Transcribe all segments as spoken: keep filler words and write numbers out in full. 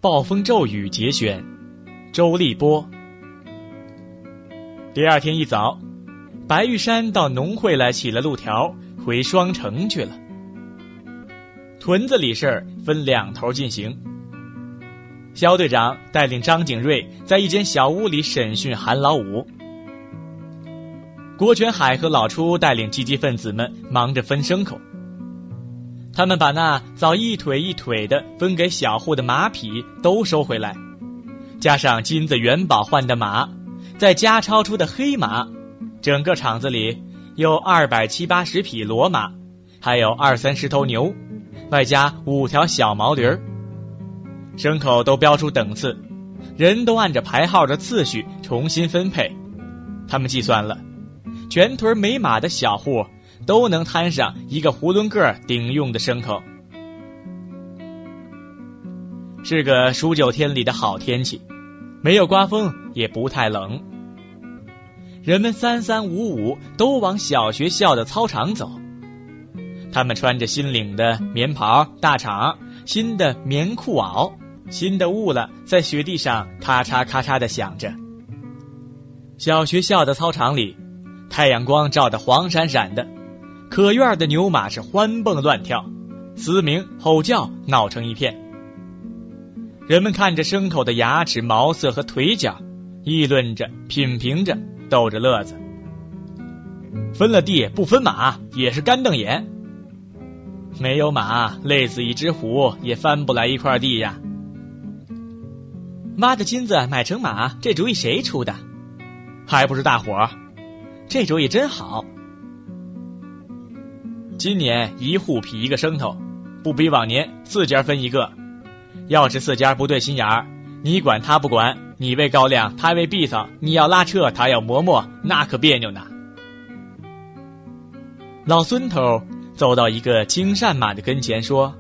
暴风骤雨节选，周立波。第二天一早，白玉山到农会来起了路条，回双城去了。屯子里事儿分两头进行。肖队长带领张景瑞在一间小屋里审讯韩老五，郭全海和老初带领积极分子们忙着分牲口。他们把那早一腿一腿的分给小户的马匹都收回来，加上金子元宝换的马，再加超出的黑马，整个场子里有二百七八十匹骡马，还有二三十头牛，外加五条小毛驴儿。牲口都标出等次，人都按着排号的次序重新分配。他们计算了，全屯没马的小户都能摊上一个囫囵个顶用的牲口。是个数九天里的好天气，没有刮风，也不太冷。人们三三五五都往小学校的操场走。他们穿着新领的棉袍大氅，新的棉裤袄，新的雾了在雪地上咔嚓咔嚓地响着。小学校的操场里，太阳光照得黄闪闪的，可院的牛马是欢蹦乱跳，嘶鸣吼叫闹成一片。人们看着牲口的牙齿毛色和腿脚，议论着品评着，逗着乐子。分了地不分马也是干瞪眼，没有马累死一只虎也翻不来一块地呀。挖的金子买成马，这主意谁出的？还不是大伙儿，这主意真好。今年一户劈一个牲头，不比往年四家分一个。要是四家不对心眼儿，你管他不管，你喂高粱他喂篦草，你要拉车他要磨磨，那可别扭呢。老孙头走到一个精善马的跟前说：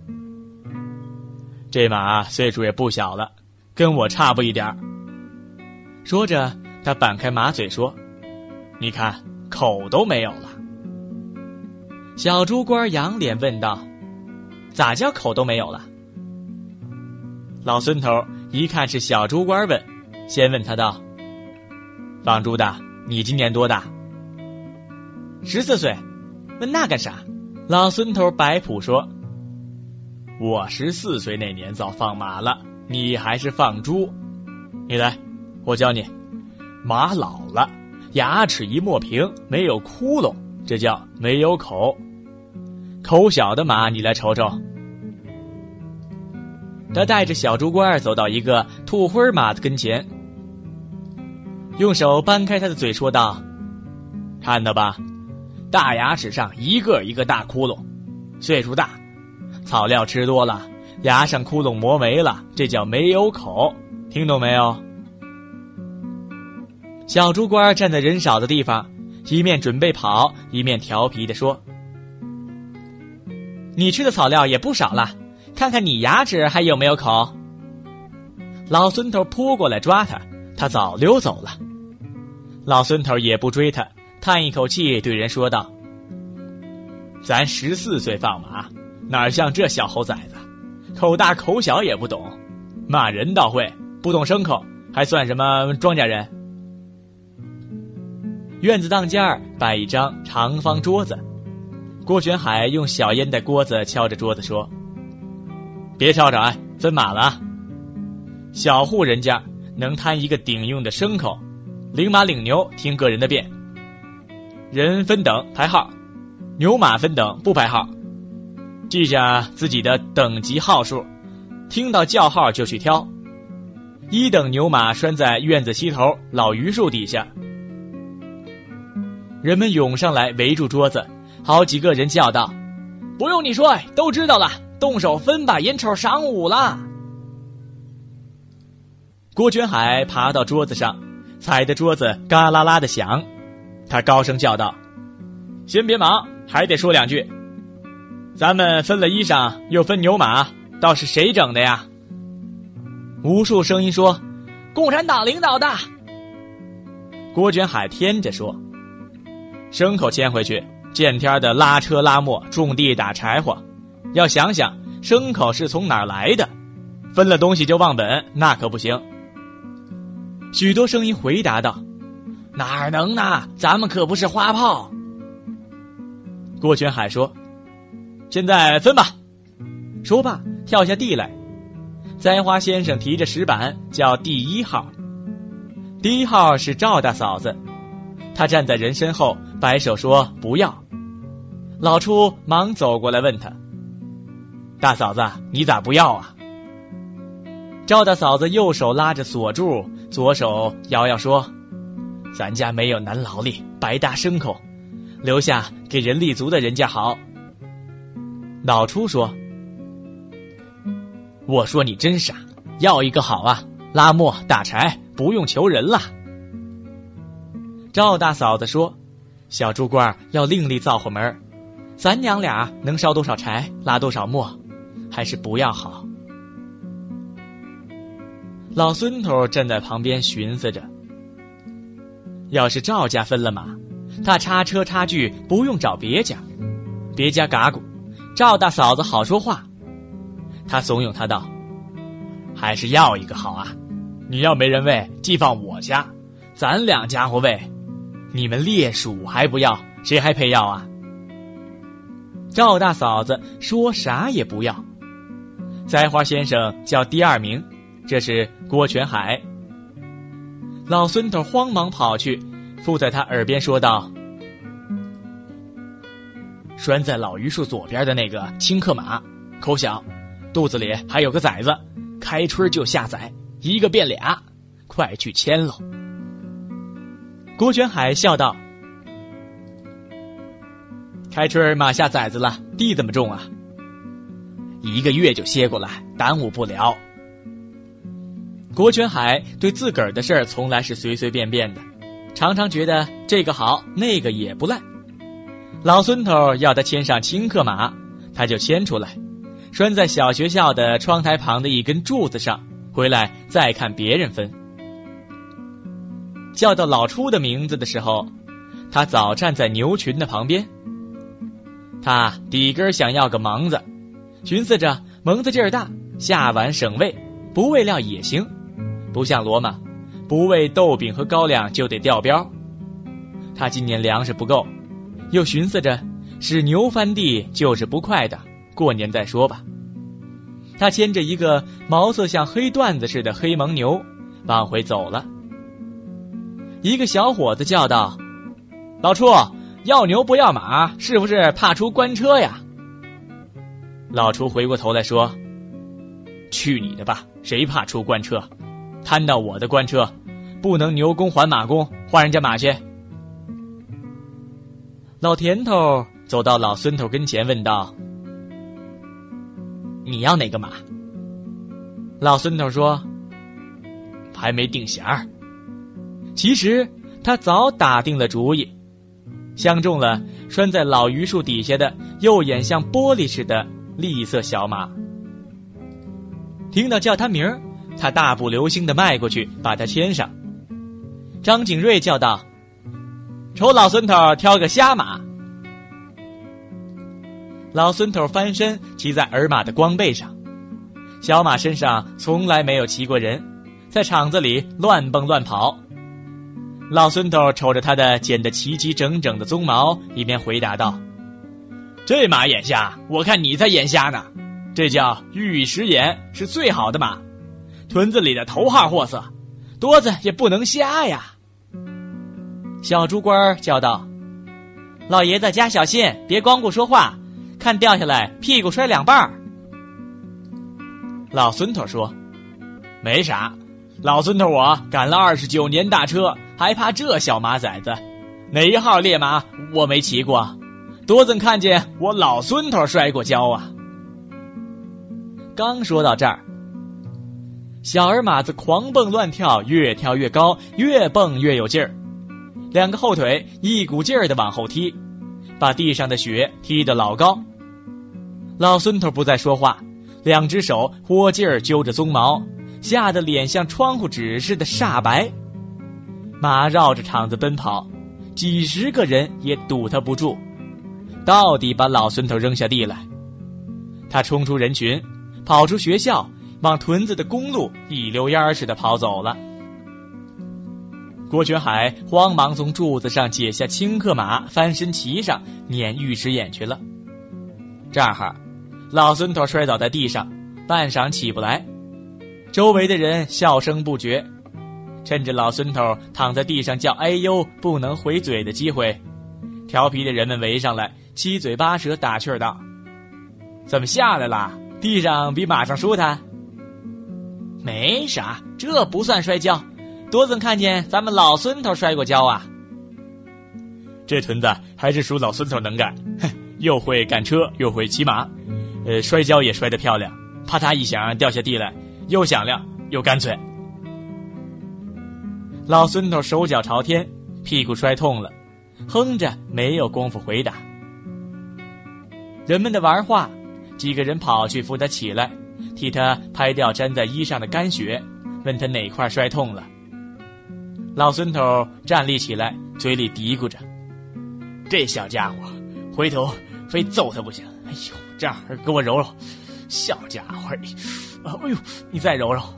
这马岁数也不小了，跟我差不一点儿。说着他板开马嘴说：你看口都没有了。小猪官仰脸问道：咋叫口都没有了？老孙头一看是小猪官问，先问他道：放猪的，你今年多大？十四岁。问那干啥？老孙头摆谱说：我十四岁那年早放马了，你还是放猪。你来，我教你。马老了，牙齿一磨平，没有窟窿，这叫没有口。口小的马你来瞅瞅。他带着小猪官走到一个吐灰马的跟前，用手掰开他的嘴说道：看到吧，大牙齿上一个一个大窟窿，岁数大，草料吃多了，牙上窟窿磨没了，这叫没有口，听懂没有？小猪官站在人少的地方，一面准备跑，一面调皮地说：你吃的草料也不少了，看看你牙齿还有没有口。老孙头扑过来抓他，他早溜走了。老孙头也不追他，叹一口气对人说道：咱十四岁放马，哪像这小猴崽子，口大口小也不懂，骂人倒会，不懂牲口还算什么庄稼人。院子当间儿摆一张长方桌子，郭全海用小烟袋锅子敲着桌子说：别吵吵，分马了啊！小户人家能摊一个顶用的牲口，领马领牛听个人的便，人分等排号，牛马分等不排号，记下自己的等级号数，听到叫号就去挑。一等牛马拴在院子西头老榆树底下。人们涌上来围住桌子，好几个人叫道：不用你说，都知道了，动手分吧，眼瞅晌午了。郭全海爬到桌子上，踩得桌子嘎啦啦的响，他高声叫道：先别忙，还得说两句。咱们分了衣裳又分牛马，倒是谁整的呀？无数声音说：共产党领导的。郭全海添着说：牲口牵回去，见天的拉车拉磨，种地打柴火，要想想牲口是从哪儿来的， 分了东西就忘本，那可不行。许多声音回答道：哪能呢，咱们可不是花炮。郭全海说：现在分吧。说罢跳下地来，栽花先生提着石板叫第一号。第一号是赵大嫂子，她站在人身后摆手说不要。老初忙走过来问她：大嫂子，你咋不要啊？赵大嫂子右手拉着锁柱，左手摇摇说：咱家没有男劳力，白搭牲口，留下给人力族的人家好。老初说：我说你真傻，要一个好啊，拉磨打柴不用求人了。赵大嫂子说：小猪倌要另立灶火门，咱娘俩能烧多少柴拉多少磨，还是不要好。老孙头站在旁边寻思着，要是赵家分了马，他插车插具不用找别家，别家嘎咕，赵大嫂子好说话。他怂恿他道：还是要一个好啊，你要没人喂寄放我家，咱两家伙喂，你们猎鼠还不要，谁还配要啊？赵大嫂子说啥也不要。栽花先生叫第二名，这是郭全海。老孙头慌忙跑去，附在他耳边说道：拴在老榆树左边的那个青克马，口小，肚子里还有个崽子，开春就下崽，一个变俩，快去牵喽。郭全海笑道：开春马下崽子了，地这么重啊，一个月就歇过来，耽误不了。郭全海对自个儿的事儿从来是随随便便的，常常觉得这个好那个也不赖。老孙头要他牵上青克马，他就牵出来，拴在小学校的窗台旁的一根柱子上，回来再看别人分。叫到老初的名字的时候，他早站在牛群的旁边。他底根想要个蒙子，寻思着蒙子劲儿大，下碗省喂，不喂料也行，不像骡马，不喂豆饼和高粱就得掉膘。他今年粮食不够，又寻思着使牛翻地就是不快的，过年再说吧。他牵着一个毛色像黑缎子似的黑蒙牛往回走了。一个小伙子叫道：老初，要牛不要马，是不是怕出官车呀？老初回过头来说：去你的吧，谁怕出官车？摊到我的官车，不能牛公还马公，换人家马去。老田头走到老孙头跟前问道：你要哪个马？老孙头说：还没定弦儿。其实他早打定了主意，相中了拴在老榆树底下的右眼像玻璃似的栗色小马。听到叫他名儿，他大步流星地迈过去把他牵上。张景瑞叫道：瞅老孙头挑个瞎马。老孙头翻身骑在儿马的光背上，小马身上从来没有骑过人，在场子里乱蹦乱跑。老孙头瞅着他的剪得齐齐整整的鬃毛，一边回答道：这马眼瞎，我看你才眼瞎呢，这叫玉石眼，是最好的马，屯子里的头号货色，多子也不能瞎呀。小猪倌叫道：老爷子加小心，别光顾说话，看掉下来屁股摔两半儿。老孙头说：没啥，老孙头我赶了二十九年大车，还怕这小马崽子？哪一号烈马我没骑过？多怎看见我老孙头摔过跤啊？刚说到这儿，小儿马子狂蹦乱跳，越跳越高，越蹦越有劲儿，两个后腿一股劲儿地往后踢，把地上的雪踢得老高。老孙头不再说话，两只手豁劲儿揪着鬃毛，吓得脸像窗户纸似的煞白。马绕着场子奔跑，几十个人也堵他不住，到底把老孙头扔下地来。他冲出人群，跑出学校， 往屯子的公路一溜烟似的跑走了。郭全海慌忙从柱子上解下青克马，翻身骑上，撵御史眼去了。这儿，老孙头摔倒在地上，半晌起不来，周围的人笑声不绝。趁着老孙头躺在地上叫哎呦不能回嘴的机会，调皮的人们围上来，七嘴八舌打趣道：怎么下来了？地上比马上舒坦？没啥，这不算摔跤，多曾看见咱们老孙头摔过跤啊？这屯子还是属老孙头能干，哼，又会赶车又会骑马，呃，摔跤也摔得漂亮，啪嗒一响掉下地来，又响亮又干脆。老孙头手脚朝天，屁股摔痛了，哼着没有功夫回答。人们的玩话，几个人跑去扶他起来，替他拍掉粘在衣上的干血，问他哪块摔痛了。老孙头站立起来，嘴里嘀咕着：这小家伙回头非揍他不行。哎呦，这样给我揉揉，小家伙，哎呦，你再揉揉。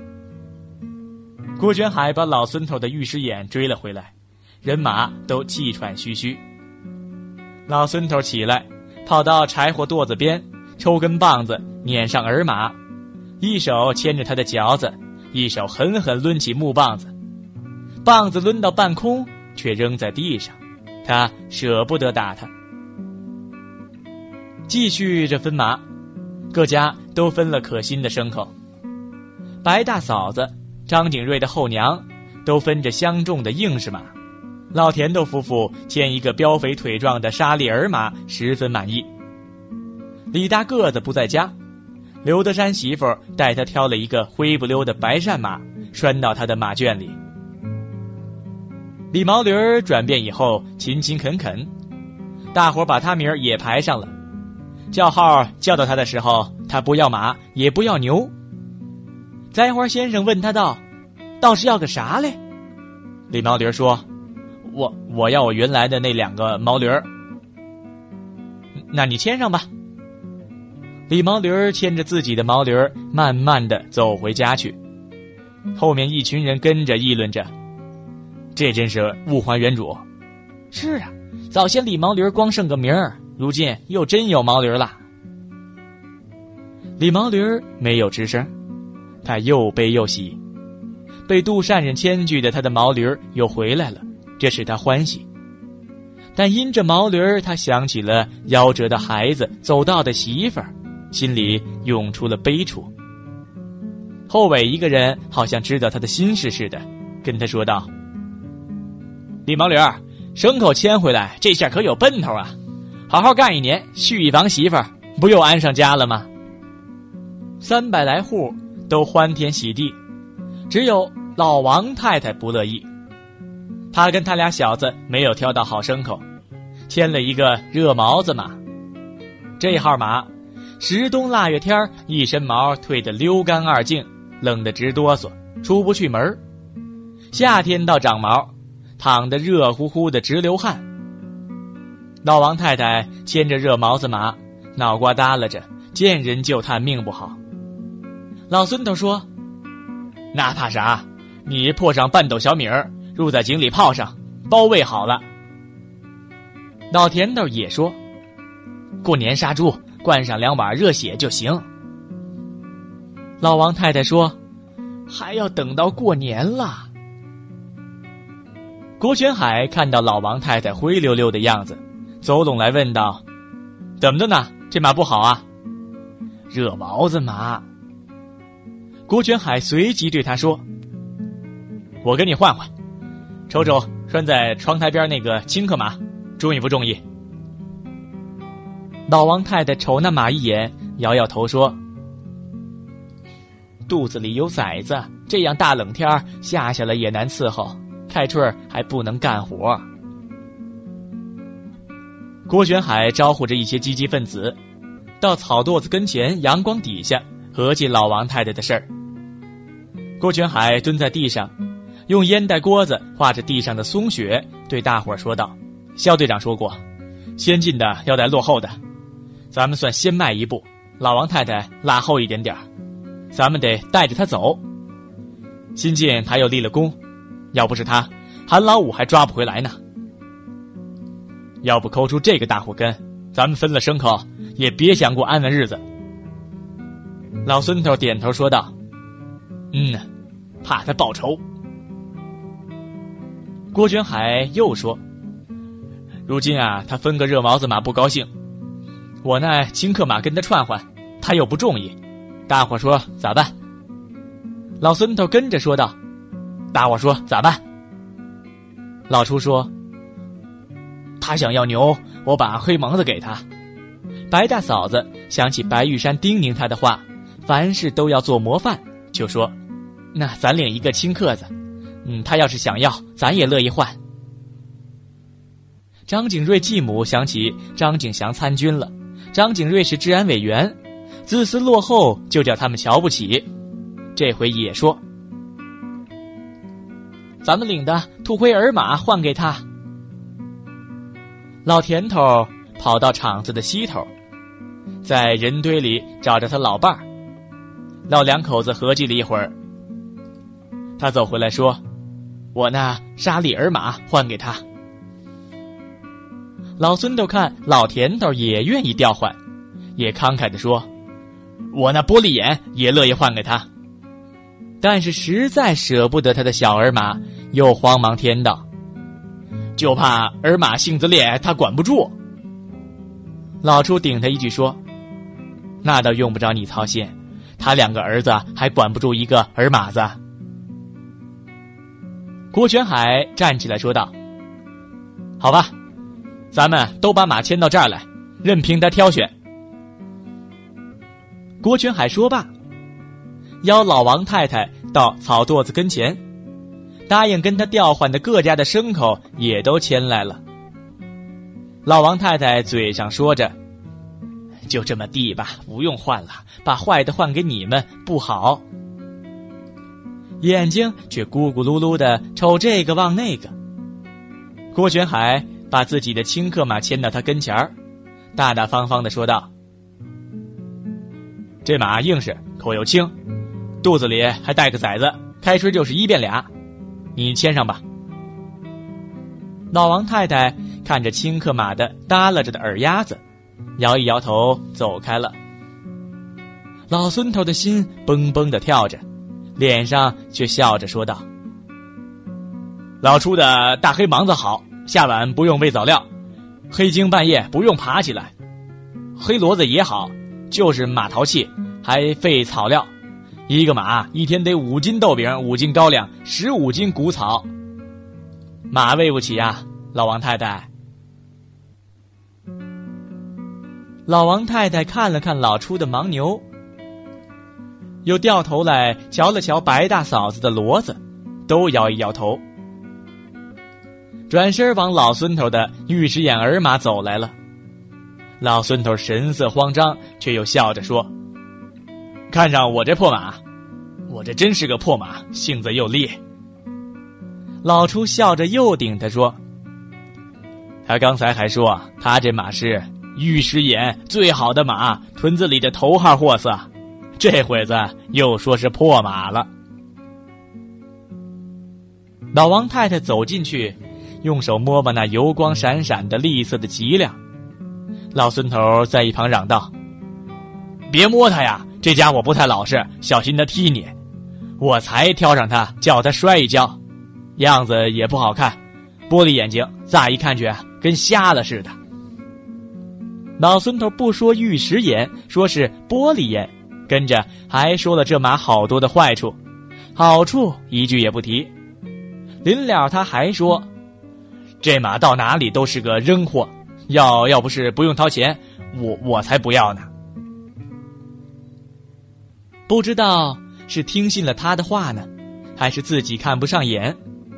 郭全海把老孙头的御史眼追了回来，人马都气喘吁吁。老孙头起来，跑到柴火垛子边，抽根棒子撵上儿马，一手牵着他的嚼子，一手狠狠抡起木棒子，棒子抡到半空，却扔在地上，他舍不得打他。继续这分马，各家都分了可心的牲口。白大嫂子、张景瑞的后娘都分着相中的硬实马，老田豆夫妇牵一个膘肥腿壮的沙利儿马，十分满意。李大个子不在家，刘德山媳妇带他挑了一个灰不溜的白鳝马，拴到他的马圈里。李毛驴儿转变以后勤勤恳恳，大伙把他名儿也排上了。叫号叫到他的时候，他不要马也不要牛。栽花先生问他道：倒是要个啥嘞？李毛驴儿说：我我要我原来的那两个毛驴儿。那你牵上吧。李毛驴儿牵着自己的毛驴儿慢慢地走回家去，后面一群人跟着议论着：这真是物还原主。是啊，早先李毛驴儿光剩个名儿，如今又真有毛驴了。李毛驴儿没有吱声，他又悲又喜，被杜善人牵去的他的毛驴儿又回来了，这使他欢喜。但因着毛驴儿，他想起了夭折的孩子，走到的媳妇儿，心里涌出了悲楚。后尾一个人好像知道他的心事似的，跟他说道：李毛驴儿，牲口牵回来，这下可有奔头啊！好好干一年，续一房媳妇儿，不又安上家了吗？三百来户都欢天喜地，只有老王太太不乐意。他跟他俩小子没有挑到好牲口，牵了一个热毛子马。这号马十冬腊月天，一身毛褪得溜干二净，冷得直哆嗦，出不去门。夏天到长毛，躺得热乎乎的直流汗。老王太太牵着热毛子马，脑瓜耷拉着，见人就叹命不好。老孙头说：那怕啥，你破上半斗小米儿，入在井里泡上，包喂好了。老田头也说：过年杀猪，灌上两碗热血就行。老王太太说：还要等到过年了。郭全海看到老王太太灰溜溜的样子，走拢来问道：怎么的呢？这马不好啊？热毛子马。郭全海随即对他说：我跟你换换，瞅瞅拴在窗台边那个青克马，中意不中意？老王太太瞅那马一眼，摇摇头说：肚子里有崽子，这样大冷天下下来也难伺候，开春还不能干活。郭全海招呼着一些积极分子，到草垛子跟前阳光底下合计老王太太的事儿。郭全海蹲在地上，用烟袋锅子画着地上的松雪，对大伙儿说道：肖队长说过，先进的要带落后的，咱们算先迈一步，老王太太拉后一点点， 咱们得带着他走。新近他又立了功，要不是他，韩老五还抓不回来呢。要不抠出这个大祸根，咱们分了牲口也别想过安稳日子。老孙头点头说道：嗯，怕他报仇。郭全海又说：如今啊，他分个热毛子马不高兴，我那青克马跟他串换，他又不中意，大伙说咋办？老孙头跟着说道：大伙说咋办？老初说：他想要牛，我把黑蒙子给他。白大嫂子想起白玉山叮咛他的话，凡事都要做模范，就说：那咱领一个青克子，嗯，他要是想要，咱也乐意换。张景瑞继母想起张景祥参军了，张景瑞是治安委员，自私落后就叫他们瞧不起，这回也说：咱们领的兔灰儿马换给他。老田头跑到场子的西头，在人堆里找着他老伴儿，老两口子合计了一会儿，他走回来说：我那沙利儿马换给他。老孙头看老田头也愿意调换，也慷慨地说：我那玻璃眼也乐意换给他。但是实在舍不得他的小儿马，又慌忙添道：就怕儿马性子烈，他管不住。老初顶他一句说：那倒用不着你操心，他两个儿子还管不住一个儿马子。郭全海站起来说道：好吧，咱们都把马牵到这儿来，任凭他挑选。郭全海说罢，邀老王太太到草垛子跟前，答应跟他调换的各家的牲口也都牵来了。老王太太嘴上说着：就这么地吧，不用换了，把坏的换给你们不好，眼睛却咕咕噜噜的瞅这个望那个。郭全海把自己的青克马牵到他跟前儿，大大方方地说道：这马硬实，口又轻，肚子里还带个崽子，开春就是一变俩，你牵上吧。老王太太看着青克马的耷拉着的耳丫子，摇一摇头走开了。老孙头的心蹦蹦地跳着，脸上却笑着说道：老初的大黑芒子好，下晚不用喂早料，黑更半夜不用爬起来。黑骡子也好，就是马淘气，还费草料，一个马一天得五斤豆饼，五斤高粱，十五斤谷草，马喂不起啊，老王太太。老王太太看了看老初的牦牛，又掉头来瞧了瞧白大嫂子的骡子，都摇一摇头，转身往老孙头的玉石眼儿马走来了。老孙头神色慌张，却又笑着说：看上我这破马，我这真是个破马，性子又烈。老初笑着又顶他说：他刚才还说他这马是玉石眼最好的马，屯子里的头号货色，这会子又说是破马了。老王太太走进去，用手摸摸那油光闪闪的栗色的脊梁。老孙头在一旁嚷道：别摸他呀，这家伙不太老实，小心他踢你。我才挑上他，叫他摔一跤，样子也不好看，玻璃眼睛，乍一看去跟瞎了似的。老孙头不说玉石眼，说是玻璃眼，跟着还说了这马好多的坏处，好处一句也不提。临了他还说，这马到哪里都是个扔货，要要不是不用掏钱，我我才不要呢。不知道是听信了他的话呢，还是自己看不上眼。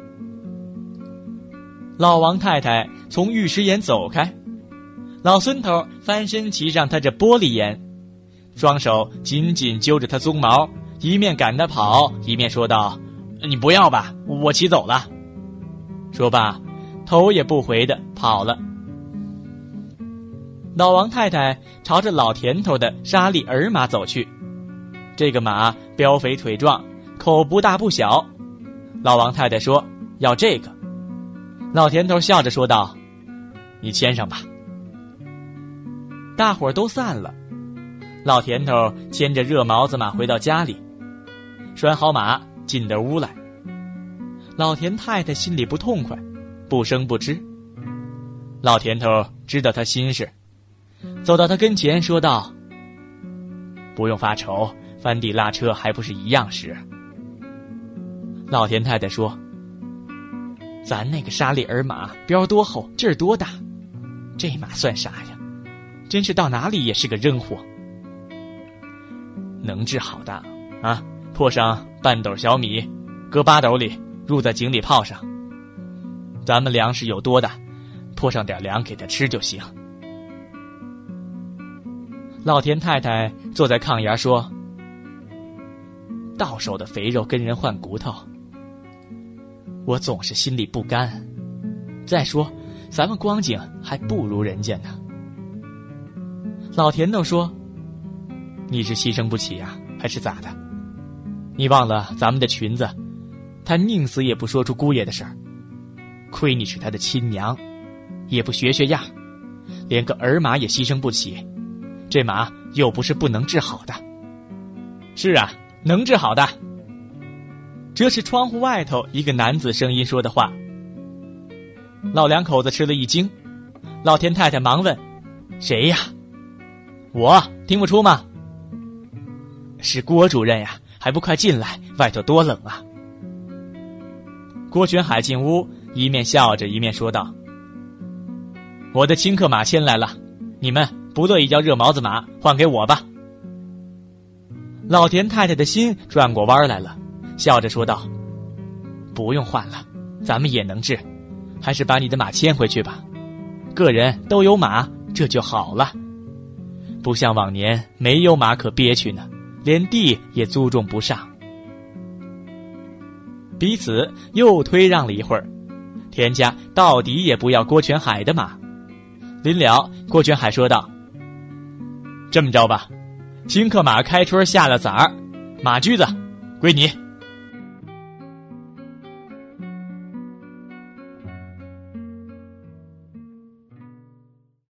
老王太太从玉石眼走开，老孙头翻身骑上他这玻璃眼，双手紧紧揪着他鬃毛，一面赶他跑，一面说道：你不要吧，我骑走了。说罢头也不回的跑了。老王太太朝着老田头的沙利儿马走去， 这个马膘肥腿壮，口不大不小。老王太太说要这个，老田头笑着说道：你牵上吧。大伙儿都散了，老田头牵着热毛子马回到家里，拴好马进得屋来。老田太太心里不痛快，不声不吱。老田头知道他心事，走到他跟前说道：不用发愁，翻地拉车还不是一样事。老田太太说：咱那个沙利尔马膘多厚，劲儿多大，这马算啥呀？真是到哪里也是个扔货。能治好的啊，破上半斗小米，搁八斗里，入在井里泡上。咱们粮食有多的，泼上点粮给他吃就行。老田太太坐在炕沿说：到手的肥肉跟人换骨头，我总是心里不甘。再说咱们光景还不如人家呢。老田头说：你是牺牲不起呀，还是咋的？你忘了咱们的裙子，他宁死也不说出姑爷的事儿。亏你是他的亲娘，也不学学样，连个儿马也牺牲不起，这马又不是不能治好的。是啊，能治好的。这是窗户外头一个男子声音说的话。老两口子吃了一惊，老田太太忙问：谁呀？我听不出吗？是郭主任呀，还不快进来，外头多冷啊。郭全海进屋，一面笑着一面说道：我的亲客马牵来了，你们不乐意叫热毛子马，换给我吧。老田太太的心转过弯来了，笑着说道：不用换了，咱们也能治，还是把你的马牵回去吧，个人都有马，这就好了。不像往年没有马可憋屈呢，连地也租种不上。彼此又推让了一会儿，田家到底也不要郭全海的马。临了，郭全海说道：这么着吧，亲客马开春下了崽儿，马驹子归你。